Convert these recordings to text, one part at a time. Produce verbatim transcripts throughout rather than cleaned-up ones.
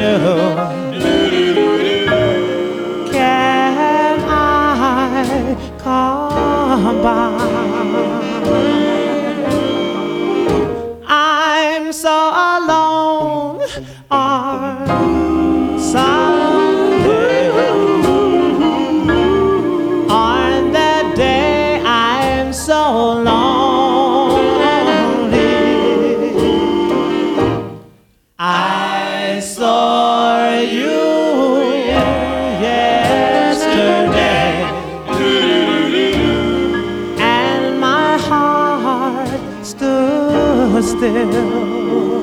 know, can I come by? I'm so alone on Sunday. On that day I'm so lonely. I saw you yesterday, and my heart stood still.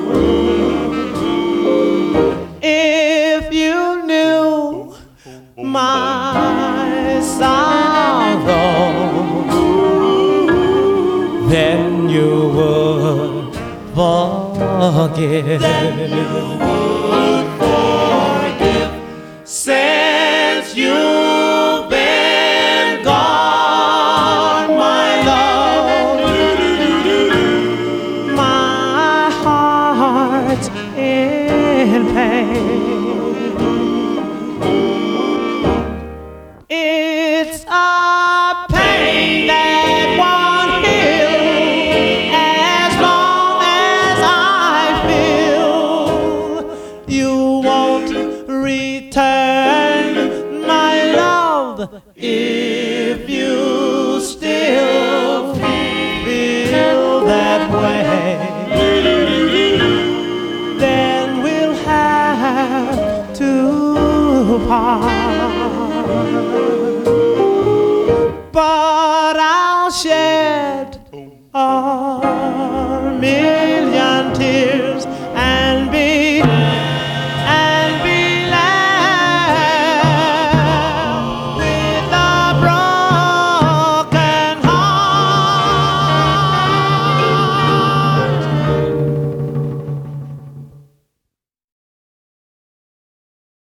If you knew my sorrow, then you would forgive. Then you would forgive. Since you've been gone, my love, my heart's in pain. It's a pain that won't heal as long as I feel. You won't return my love if you still feel that way. Then we'll have to part. But I'll shed a million